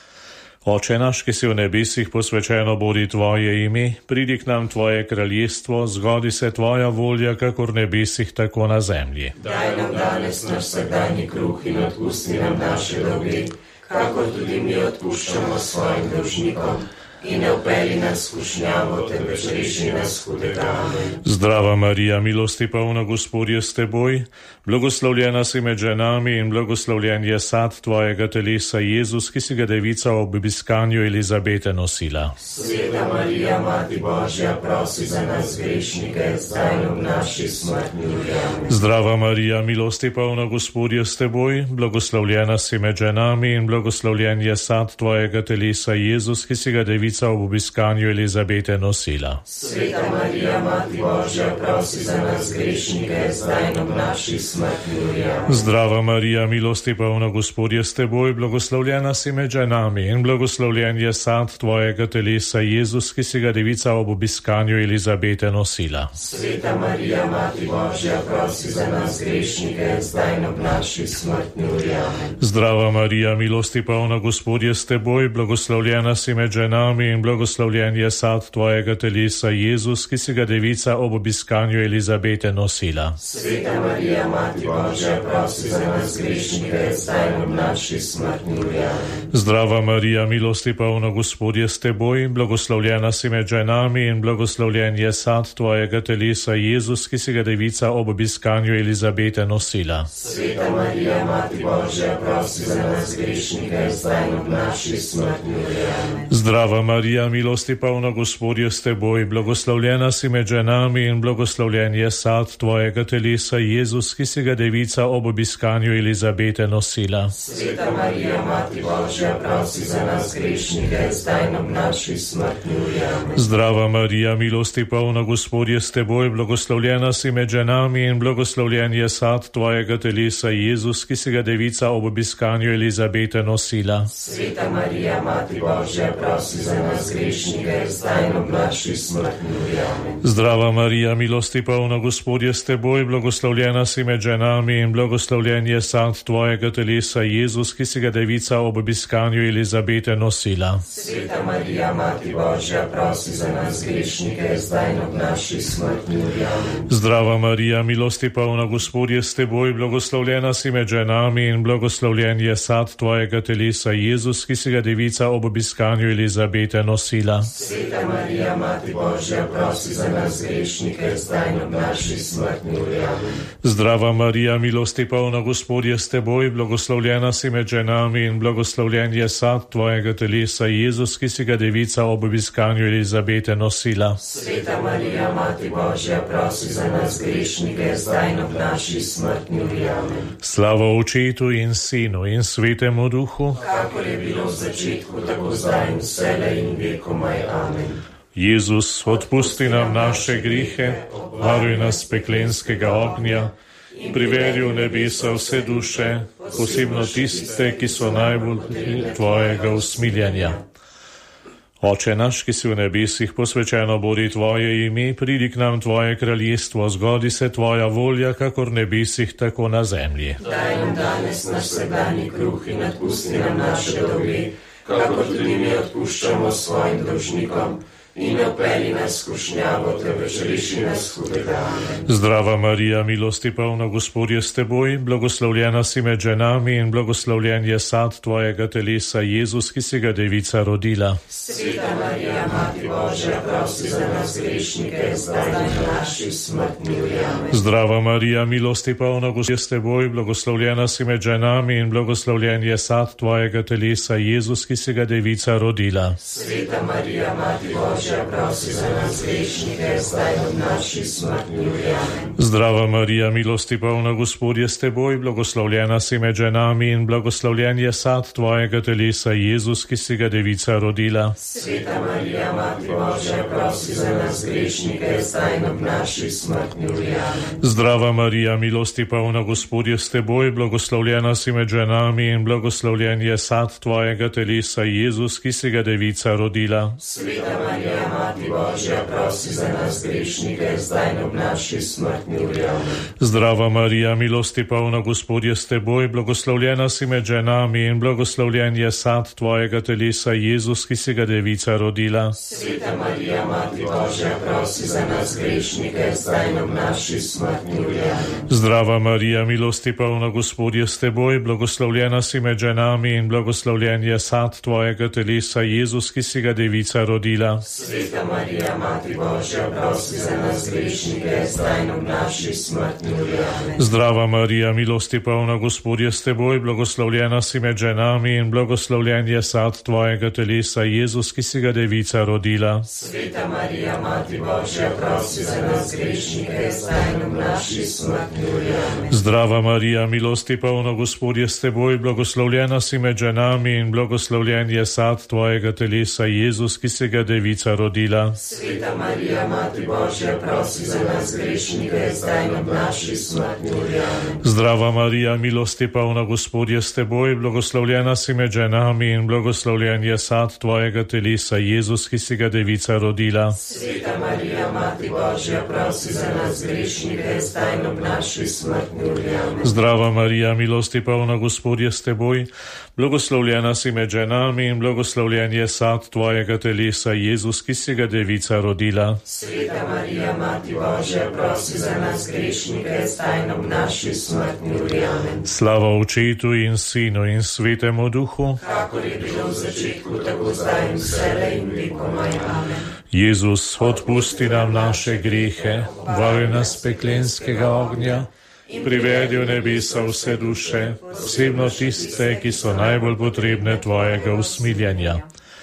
Oče naš, ki si v nebesih, posvečeno bodi tvoje ime, pridi k nam tvoje kraljestvo, zgodi se tvoja volja, kakor v nebesih, tako na zemlji. Daj nam danes naš vsakdanji kruh in odpusti nam naše dolge, kakor tudi mi odpuščamo svojim dolžnikom. In ne vpelji nas v skušnjavo, temveč reši nas hudega. Amen. Zdrava Marija, milosti polna, Gospodje s teboj, blagoslovljena si med ženami in blagoslovljen je sad tvojega telesa, Jezus, ki si ga devica ob obiskanju Elizabete nosila. Sveta Marija, Mati Božja, prosi za nas grešnike, zdaj in ob naši smrtni uri. Amen. Zdrava Marija, milosti polna, Gospodje s teboj, blagoslovljena si med ženami in blagoslovljen je sad tvojega telesa, Jezus, ki si ga devica ob obiskanju Elizabete nosila. Sveta Marija, Mati Božja, prosi za nas grešnike, zdaj in ob naši smrtni uri. Amen. Zdrava Marija, milosti polna, Gospodje s teboj, blagoslovljena si med ženami in blagoslovljen je sad tvojega telesa, Jezus, ki si ga devica ob obiskanju Elizabete nosila. Sveta Marija, Mati Božja, prosi za nas grešnike, zdaj in ob naši smrtni uri. Amen. Zdrava Marija, milosti polna, Gospodje s teboj, blagoslovljena si med ženami in blagoslovljen je sad tvojega telesa, Jezus, ki si ga devica ob obiskanju Elizabete nosila. Sveta Marija, Mati Božja, prosi za nas grešnike, zdaj in ob naši smrtni uri. Amen. Zdrava Marija, milosti polna, Gospodje s teboj, blagoslovljena si med ženami in blagoslovljen je sad tvojega telesa, Jezus, ki si ga devica ob obiskanju Elizabete nosila. Sveta Marija, Mati Božja, prosi za nas grešnike, zdaj in ob naši smrtni uri. Amen. Zdrava Marija, milosti polna, Gospodje s teboj, blagoslovljena si med ženami in blagoslovljen je sad tvojega telesa, Jezus, ki si ga devica ob obiskanju Elizabete nosila. Sveta Marija, Mati Božja, prosi za nas grešnike, zdaj in ob naši smrtni uri. Amen. Zdrava Marija, milosti polna, Gospodje s teboj, blagoslovljena si med ženami in blagoslovljen je sad tvojega telesa, Jezus, ki si ga devica ob obiskanju Elizabete nosila. Sveta Marija, Mati Božja, prosi za nas grešnike, zdaj in ob naši smrtni uri. Amen. Zdrava Marija, milosti polna, Gospodje s teboj, blagoslovljena si med ženami in blagoslovljen je sad tvojega telesa, Jezus, ki si ga devica ob obiskanju Elizabete nosila. Sveta Marija, Mati Božja, prosi za nas grešnike, zdaj in ob naši smrtni uri. Amen. Zdrava Marija, milosti polna, Gospodje s teboj, blagoslovljena si med ženami in blagoslovljen je sad tvojega telesa, Jezus, ki si ga devica ob obiskanju Elizabete nosila. Sveta Marija, Mati Božja, prosi za nas grešnike, zdaj in ob naši smrtni uri. Amen. Zdrava Marija, milosti polna, Gospodje s teboj, blagoslovljena si med ženami in blagoslovljen je sad tvojega telesa, Jezus, ki si ga devica ob obiskanju Elizabete nosila. Sveta Marija, Mati Božja, prosi za nas grešnike, zdaj in ob naši smrtni uri. Amen. Slava Očetu in Sinu in Svetemu Duhu, kakor je bilo v začetku, tako zdaj in vselej in vekomaj. Amen. Jezus, odpusti nam naše grihe, varuj nas peklenskega ognja, privedi v nebesa vse duše, posebno tiste, ki so najbolj tvojega usmiljanja. Oče naš, ki si v nebesih, posvečeno bodi tvoje ime, pridi k nam tvoje kraljestvo, zgodi se tvoja volja, kakor v nebesih, tako na zemlji. Daj nam danes naš vsakdanji kruh in odpusti nam naše dolge, kakor tudi mi odpuščamo svojim dolžnikom. In ne vpelji nas v skušnjavo, temveč reši nas hudega. Amen. Zdrava Marija, milosti polna, Gospod je s teboj, blagoslovljena si med ženami in blagoslovljen je sad tvojega telesa, Jezus, ki si ga devica rodila. Sveta Marija, Mati Božja, prosi za nas grešnike, zdaj in v naši smrtni uri. Amen. Zdrava Marija, milosti polna, Gospod je s teboj, blagoslovljena si med ženami in blagoslovljen je sad tvojega telesa, Jezus, ki si ga devica rodila. Sveta Marija, Mati Božja, prosi za nas grešnike, zdaj in v naši smrtni uri. Amen. Zdrava Marija, milosti polna, Gospod je s teboj, blagoslovljena si med ženami in blagoslovljen je sad tvojega telesa, Jezus, ki si ga devica rodila. Sveta Marija, Mati Božja, prosi za nas grešnike, zdaj in v naši smrtni uri. Amen. Zdrava Marija, milosti polna, Gospod je s teboj, blagoslovljena si med ženami in blagoslovljen je sad tvojega telesa, Jezus, ki si ga devica rodila. Sveta Marija, Mati Božja, prosi za nas grešnike, zdaj in v naši smrtni uri. Amen. Zdrava Marija, milosti polna, Gospod je s teboj, blagoslovljena si med ženami in blagoslovljen je sad tvojega telesa, Jezus, ki si ga devica rodila. Sveta Marija, Mati Božja, prosi za nas grešnike, zdaj in v naši smrtni uri. Amen. Zdrava Marija, milosti polna, Gospod je s teboj, blagoslovljena si med ženami in blagoslovljen je sad tvojega telesa, Jezus, ki si ga devica rodila. Sveta Marija, Mati Božja, prosi za nas grešnike, zdaj in v naši smrtni uri. Amen. Zdrava Marija, milosti polna, Gospod je s teboj, blagoslovljena si med ženami in blagoslovljen je sad tvojega telesa, Jezus, ki si ga devica rodila. Sveta Marija, Mati Božja, prosi za nas grešnike, zdaj in v naši smrtni uri. Amen. Zdrava Marija, milosti polna, Gospod je s teboj, blagoslovljena si med ženami in blagoslovljen je sad tvojega telesa, Jezus, ki si ga devica rodila. Sveta Marija, Mati Božja, prosi za nas grešnike, zdaj in v naši smrtni uri. Amen. Zdrava Marija, milosti polna, Gospod je s teboj, blagoslovljena si med ženami in blagoslovljen je sad tvojega telesa, Jezus, ki si ga devica rodila. Sveta Marija, Mati Božja, prosi za nas grešnike, zdaj in v naši smrtni uri. Amen. Zdrava Marija, milosti polna, Gospod je s teboj, blagoslovljena si med ženami in blagoslovljen je sad tvojega telesa, Jezus, ki si ga devica rodila. Sveta Marija, Mati Božja, prosi za nas grešnike, zdaj in v naši smrtni uri. Amen. Slava Očetu in Sinu in Svetemu Duhu, kakor je bilo v začetku, tako zdaj in vselej in vekomaj. Amen. Jezus, odpusti nam naše grehe, varuj nas peklenskega ognja, privedi v nebesa vse duše, posebno tiste, ki so najbolj potrebne tvojega usmiljanja.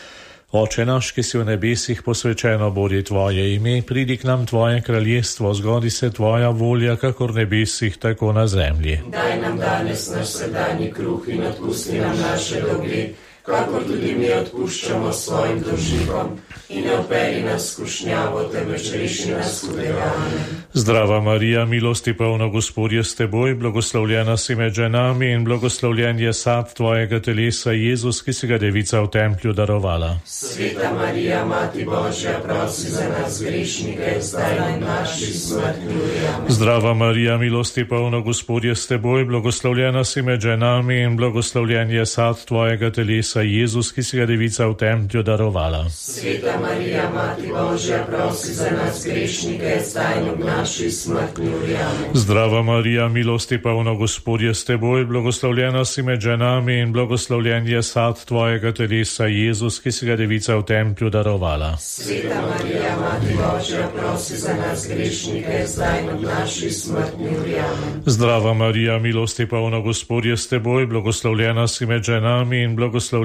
Oče naš, ki si v nebesih, posvečeno bodi tvoje ime, pridi k nam tvoje kraljestvo, zgodi se tvoja volja, kakor v nebesih, tako na zemlji. Daj nam danes naš vsakdanji kruh in odpusti nam naše dolge, kakor tudi mi odpuščamo svojim dolžnikom. In ne vpelji nas v skušnjavo, temveč reši nas hudega. Amen. Zdrava Marija, milosti polna, Gospod je s teboj, blagoslovljena si med ženami in blagoslovljen je sad tvojega telesa, Jezus, ki si ga devica v templju darovala. Sveta Marija, Mati Božja, prosi za nas grešnike, zdaj in v naši smrtni uri. Amen. Zdrava Marija, milosti polna, Gospod je s teboj, blagoslovljena si med ženami in blagoslovljen je sad tvojega telesa, Jezus, ki si ga devica v templju darovala. Sveta Marija, Mati Božja, prosi za nas grešnike, zdaj in v naši smrtni uri. Amen. Zdrava Marija, milosti polna, Gospod je s teboj, blagoslovljena si med ženami in blagoslovljen je sad tvojega telesa, Jezus, ki si ga devica v templju darovala. Sveta Marija, Mati Božja, prosi za nas grešnike, zdaj in v naši smrtni uri. Amen. Zdrava Marija, milosti polna, Gospod je s teboj, blagoslovljena si med ženami in blagoslovljen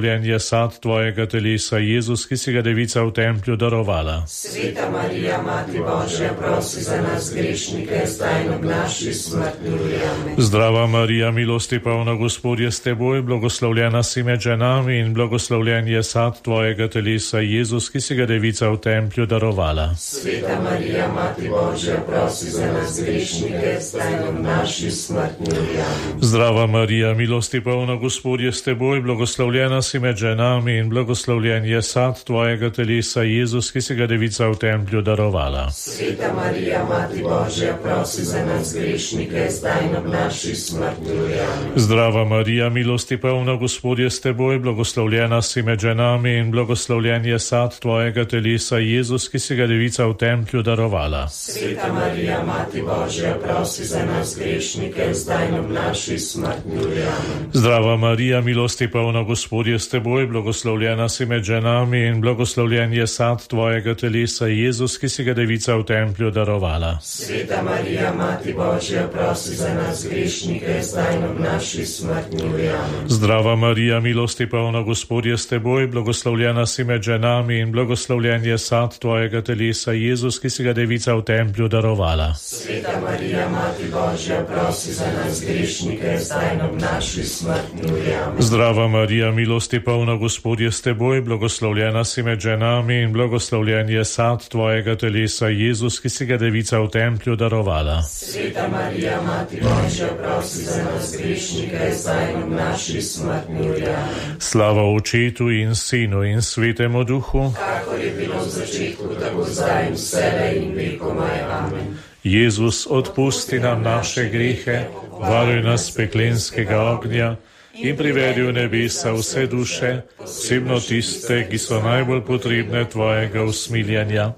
blagoslovljen je sad tvojega telesa, Jezus, ki si ga devica v templju darovala. Sveta Marija, Mati Božja, prosi za nas grešnike, zdaj in ob naši smrtni uri. Amen. Zdrava Marija, milosti polna, Gospod je s teboj, blagoslovljena si med ženami in blagoslovljen je sad tvojega telesa, Jezus, ki si ga devica v templju darovala. Sveta Marija, Mati Božja, prosi za nas grešnike, zdaj in ob naši smrtni uri. Amen. Zdrava Marija, milosti polna, Gospod je s teboj, blagoslovljena si med ženami in blagoslovljen je sad tvojega telesa, Jezus, ki si ga devica v templju darovala. Sveta Marija, Mati Božja, prosi za nas grešnike, zdaj in ob naši smrtni uri. Amen. Zdrava Marija, milosti polna, Gospod je s teboj, blagoslovljena si med ženami in blagoslovljen je sad tvojega telesa, Jezus, ki si ga devica v templju darovala. Sveta Marija, Mati Božja, prosi za nas grešnike, zdaj in ob naši smrtni uri. Amen. Zdrava Marija, milosti polna, Gospod je s teboj, blagoslovljena si med ženami in blagoslovljen je sad tvojega telesa, Jezus, ki si ga devica v templju darovala. Sveta Marija, Mati Božja, prosi za nas grešnike, zdaj in ob naši smrtni uri. Amen. Zdrava Marija, milosti polna, Gospod je s teboj, blagoslovljena si med ženami in blagoslovljen je sad tvojega telesa, Jezus, ki si ga devica v templju darovala. Sveta Marija, Mati Božja, prosi za nas grešnike, zdaj in ob naši smrtni uri. Amen. Zdrava Marija, milosti polna, Gospod je s teboj, blagoslovljena si med ženami in blagoslovljen je sad tvojega telesa, Jezus, ki si ga devica v templju darovala. Sveta Marija, Mati Božja, prosi za nas grešnike, zdaj in ob naši smrtni uri. Amen. Slava Očetu in Sinu in Svetemu Duhu, kakor je bilo v začetku, tako zdaj in vselej in vekomaj. Amen. Jezus, odpusti nam naše grehe, varuj nas peklenskega ognja in privedi v nebesa vse duše, posebno tiste, ki so najbolj potrebne tvojega usmiljenja.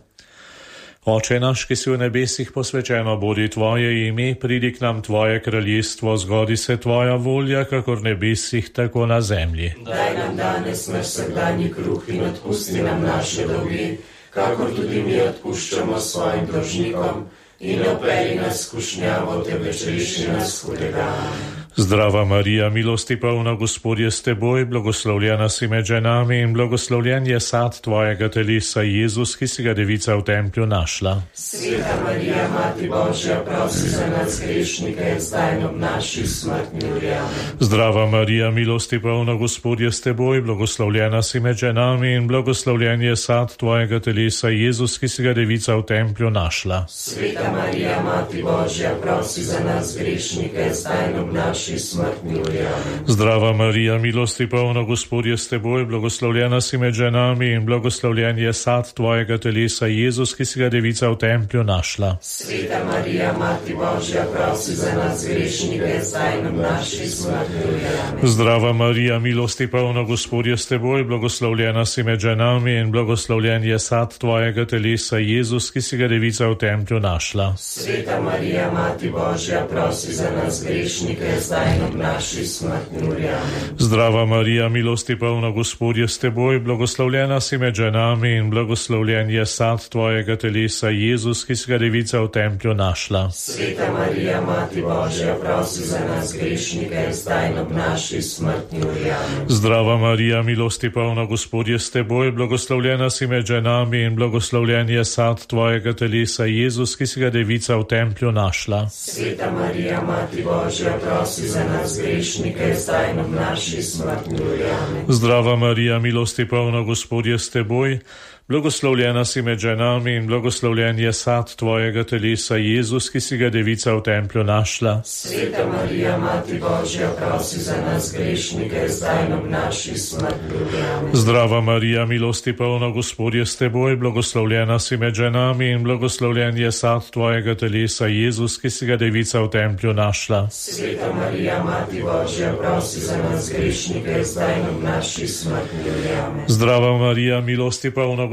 Oče naš, ki si v nebesih, posvečeno bodi tvoje ime, pridi k nam tvoje kraljestvo, zgodi se tvoja volja, kakor v nebesih, tako na zemlji. Daj nam danes naš vsakdanji kruh in odpusti nam naše dolge, kakor tudi mi odpuščamo svojim dolžnikom, in ne vpelji nas v skušnjavo, temveč reši nas hudega. Zdrava Marija, milosti polna, Gospod je s teboj, blagoslovljena si med ženami in blagoslovljen je sad tvojega telesa, Jezus, ki si ga devica v templju našla. Sveta Marija, Mati Božja, prosi za nas grešnike, zdaj in ob naši smrtni uri. Amen. Zdrava Marija, milosti polna, Gospod je s teboj, blagoslovljena si med ženami in blagoslovljen je sad tvojega telesa, Jezus, ki si ga devica v templju našla. Sveta Marija, Mati Božja, prosi za nas grešnike, zdaj in ob naši smrtni uri. Amen. Zdrava Marija, milosti polna, Gospod je s teboj, blagoslovljena si med ženami in blagoslovljen je sad tvojega telesa, Jezus, ki si ga devica v templju našla. Sveta Marija, Mati Božja, prosi za nas grešnike, zdaj in ob naši smrtni uri. Amen. Zdrava Marija, milosti polna, Gospod je s teboj, blagoslovljena si med ženami in blagoslovljen je sad tvojega telesa, Jezus, ki si ga devica v templju našla. Sveta Marija, Mati Božja, prosi za nas grešnike, zdaj in ob naši smrtni uri. Amen. Zdrava Marija, milosti polna, Gospod je s teboj, blagoslovljena si med ženami in blagoslovljen je sad tvojega telesa, Jezus, ki si ga devica v templju našla. Sveta Marija, Mati Božja, prosi za nas grešnike, zdaj in ob naši smrtni uri. Amen. Zdrava Marija, milosti polna, Gospod je s teboj, blagoslovljena si med ženami in blagoslovljen je sad tvojega telesa, Jezus, ki si ga devica v templju našla. Sveta Marija, Mati Božja, prosi za nas grešnike, zdaj in ob naši smrtni uri. Amen. Zdrava Marija, milosti polna, Gospod je s teboj, blagoslovljena si med ženami in blagoslovljen je sad tvojega telesa, Jezus, ki si ga devica v templju našla. Sveta Marija, Mati Božja, prosi za nas grešnike, zdaj in ob naši smrtni uri. Amen. Zdrava Marija, milosti polna, Gospod je s teboj, blagoslovljena si med ženami in blagoslovljen je sad tvojega telesa, Jezus, ki si ga devica v templju našla. Sveta Marija, Mati Božja, prosi za nas grešnike, zdaj in ob naši smrtni uri. Amen. Zdrava Marija, milosti polna,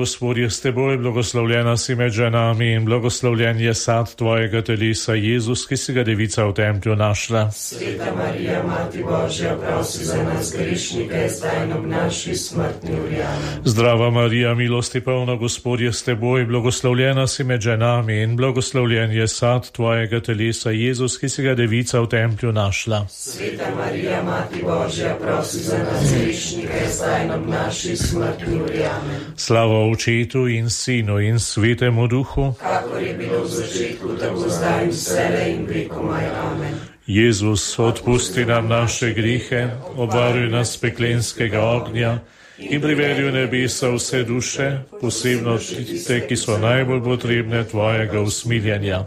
Gospod je s teboj, blagoslovljena si med ženami in blagoslovljen je sad tvojega telesa, Jezus, ki si ga devica v templju našla. Sveta Marija, Mati Božja, prosi za nas grešnike, zdaj in ob naši smrtni uri. Amen. Zdrava Marija, milosti polna, Gospod je s teboj, blagoslovljena si med ženami in blagoslovljen je sad tvojega telesa, Jezus, ki si ga devica v templju našla. Sveta Marija, Mati Božja, prosi za nas grešnike, zdaj in ob naši smrtni uri. Amen. Slava Očetu in Sinu in Svetemu Duhu, kakor je bilo v začetku, tako zdaj in vselej in vekomaj. Amen. Jezus, odpusti nam naše grihe, obvaruj nas peklenskega ognja in privedi v nebesa vse duše, posebno tiste, ki so najbolj potrebne tvojega usmiljenja.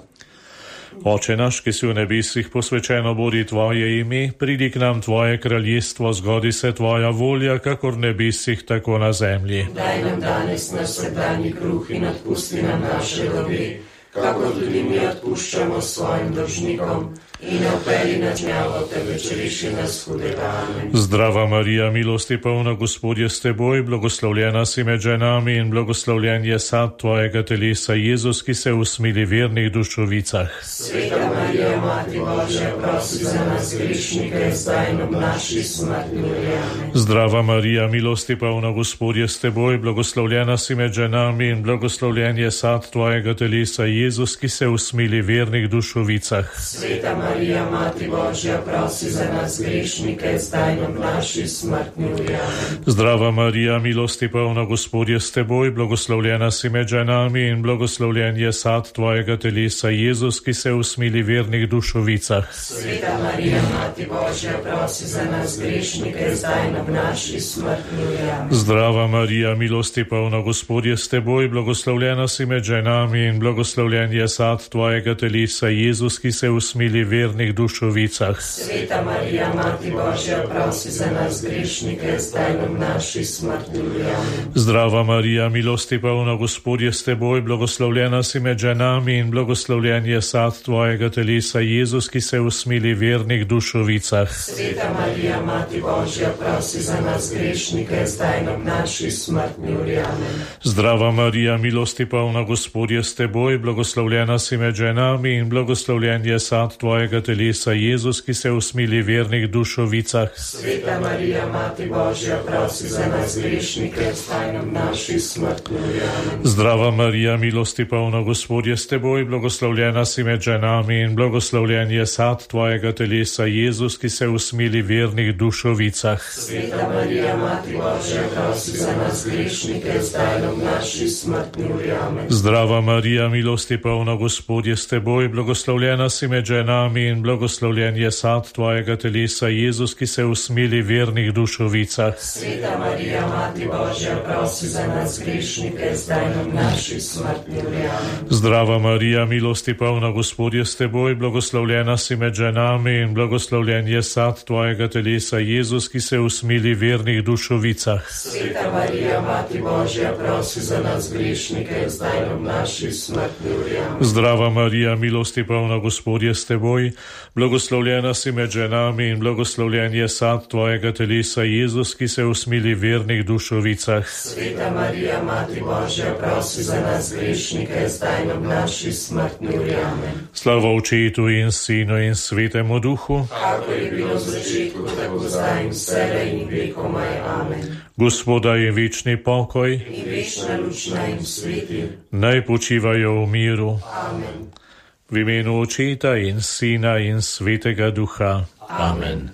Oče naš, ki si v nebesih, posvečeno bodi tvoje ime, pridi k nam tvoje kraljestvo, zgodi se tvoja volja, kakor v nebesih, tako na zemlji. Daj nam danes naš vsakdanji kruh in odpusti nam naše dolge, kakor tudi mi odpuščamo svojim dolžnikom. In ne vpelji na tmavo, temveč reši nas hudega. Amen. Zdrava Marija, milosti polna, Gospod je s teboj, blagoslovljena si med ženami in blagoslovljen je sad tvojega telesa, Jezus, ki se usmili vernih dušovicah. Sveta Marija, Mati Božja, prosi za nas grešnike, zdaj in ob naši smrtni uri. Amen. Zdrava Marija, milosti polna, Gospod je s teboj, blagoslovljena si med ženami in blagoslovljen je sad tvojega telesa, Jezus, ki se usmili vernih dušovicah. Sveta Marija, Mati Božja, prosi za nas grešnike, zdaj in ob naši smrtni uri. Amen. Zdrava Marija, milosti polna, Gospod je s teboj, blagoslovljena si med ženami in blagoslovljen je sad tvojega telesa, Jezus, ki se usmili vernih dušovicah. Sveta Marija, Mati Božja, prosi za nas grešnike, zdaj in ob naši smrtni uri. Amen. Zdrava Marija, milosti polna, Gospod je s teboj, blagoslovljena si med ženami in blagoslovljen je sad tvojega telesa, Jezus, ki se usmili vernih dušovicah. Sveta Marija, Mati Božja, prosi za nas grešnike, zdaj in ob naši smrtni uri. Amen. Zdrava Marija, milosti polna, Gospod je s teboj, blagoslovljena si med ženami in blagoslovljen je sad tvojega telesa, Jezus, ki se usmili vernih dušovicah. Sveta Marija, Mati Božja, prosi za nas grešnike, zdaj in ob naši smrtni uri. Amen. Zdrava Marija, milosti polna, Gospod je s teboj, blagoslovljena si med ženami in blagoslovljen je sad tvojega telesa, Jezus, ki se usmili vernih dušovicah. Sveta Marija, Mati Božja, prosi za nas grešnike, zdaj in ob naši smrtni uri. Amen. Zdrava Marija, milosti polna, Gospod je s teboj, blagoslovljena si med ženami in blagoslovljen je sad tvojega telesa, Jezus, ki se usmili vernih dušovicah. Sveta Marija, Mati Božja, prosi za nas grešnike, zdaj in ob naši smrtni uri. Amen. Zdrava Marija, milosti polna, Gospod je s teboj, blagoslovljena si med ženami in blagoslovljen je sad tvojega telesa, Jezus, ki se usmili vernih dušovicah. Sveta Marija, Mati Božja, prosi za nas grešnike, zdaj in ob naši smrtni uri. Amen. Zdrava Marija, milosti polna, Gospod je s teboj, blagoslovljena si med ženami in blagoslovljen je sad tvojega telesa, Jezus, ki se usmili vernih dušovicah. Sveta Marija, Mati Božja, prosi za nas grešnike, zdaj in ob naši smrtni uri. Amen. Zdrava Marija, milosti polna, Gospod je s teboj, blagoslovljena si med ženami in blagoslovljen je sad tvojega telesa, Jezus, ki se usmili vernih dušovicah. Sveta Marija, Mati Božja, prosi za nas grešnike, zdaj in ob naši smrtni uri. Amen. Slava Očetu in Sinu in Svetemu Duhu, kakor je bilo v začetku, tako zdaj in vselej in vekomaj. Amen. Gospoda je večni pokoj in večna luč naj jim sveti. Naj počivajo v miru. Amen. V imenu Očeta in Sina in Svetega Duha. Amen.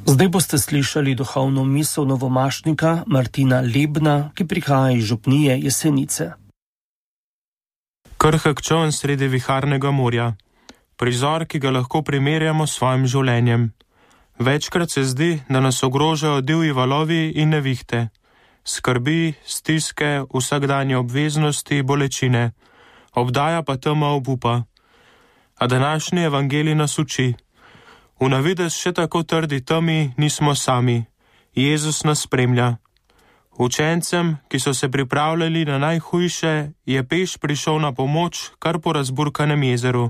Zdaj boste slišali duhovno misel novomašnika Martina Lebna, ki prihaja iz župnije Jesenice. Krhek čoln sredi viharnega morja. Prizor, ki ga lahko primerjamo s svojim življenjem. Večkrat se zdi, da nas ogrožajo divji valovi in nevihte. Skrbi, stiske, vsakdanje obveznosti, bolečine. Obdaja pa tema obupa. A današnji evangelij nas uči. V navidez še tako trdi temi nismo sami. Jezus nas spremlja. Učencem, ki so se pripravljali na najhujše, je peš prišel na pomoč kar po razburkanem jezeru.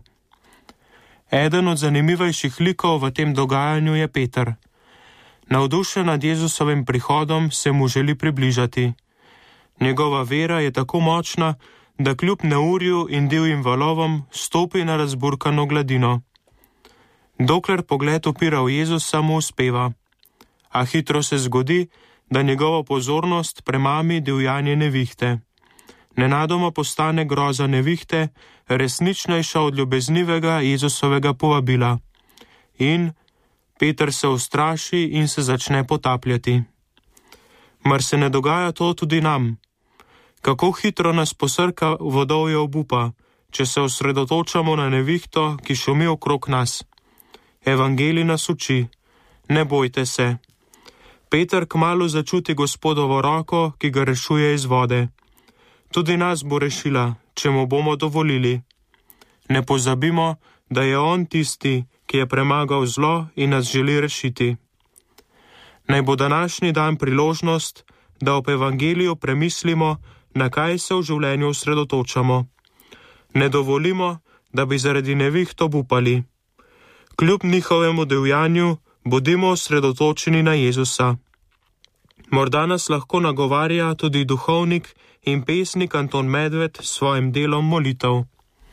Eden od zanimivejših likov v tem dogajanju je Peter. Navdušen nad Jezusovim prihodom se mu želi približati. Njegova vera je tako močna, da kljub neurju in divjim valovom stopi na razburkano gladino. Dokler pogled upira v Jezusa, mu uspeva. A hitro se zgodi, da njegovo pozornost premami divjanje nevihte. Nenadoma postane groza nevihte resničnejša od ljubeznivega Jezusovega povabila. In Peter se ustraši in se začne potapljati. Mar se ne dogaja to tudi nam? Kako hitro nas posrka vodovje obupa, če se osredotočamo na nevihto, ki šumi okrog nas. Evangelij nas uči, ne bojte se. Peter kmalu začuti Gospodovo roko, ki ga rešuje iz vode. Tudi nas bo rešila, če mu bomo dovolili. Ne pozabimo, da je on tisti, ki je premagal zlo in nas želi rešiti. Naj bo današnji dan priložnost, da ob evangeliju premislimo, na kaj se v življenju osredotočamo. Ne dovolimo, da bi zaradi neviht obupali. Kljub njihovemu divjanju bodimo osredotočeni na Jezusa. Morda nas lahko nagovarja tudi duhovnik in pesnik Anton Medved s svojim delom molitev.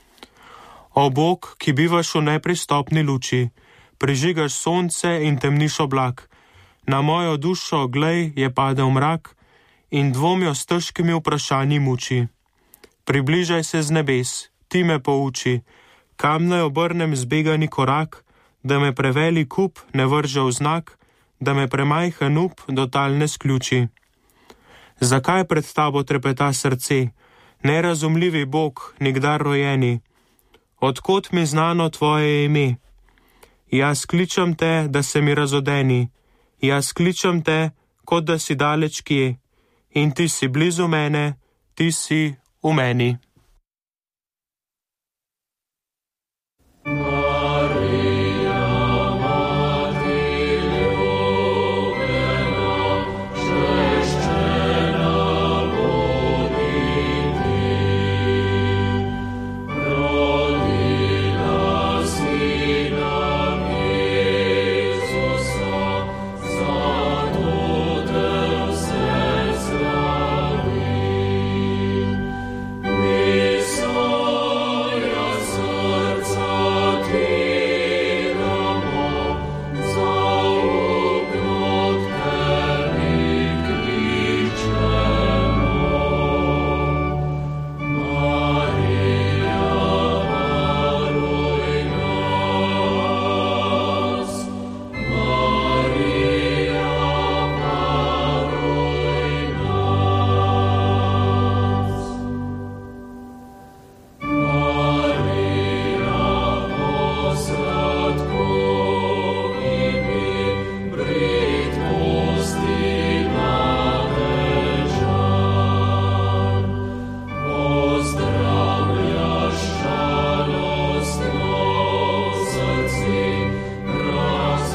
O Bog, ki bivaš v nepristopni luči, prižigaš sonce in temniš oblak. Na mojo dušo, glej, je padel mrak in dvomijo s težkimi vprašanji muči. Približaj se z nebes, ti me pouči, kam naj obrnem zbegani korak, da me preveli kup ne vrže v znak, da me premajhen up do tal ne sključi. Zakaj pred tabo trepeta srce, nerazumljivi Bog, nikdar rojeni? Odkot mi znano tvoje ime? Jaz kličem te, da se mi razodeni, jaz kličem te, kot da si daleč kje, in ti si blizu mene, ti si v meni.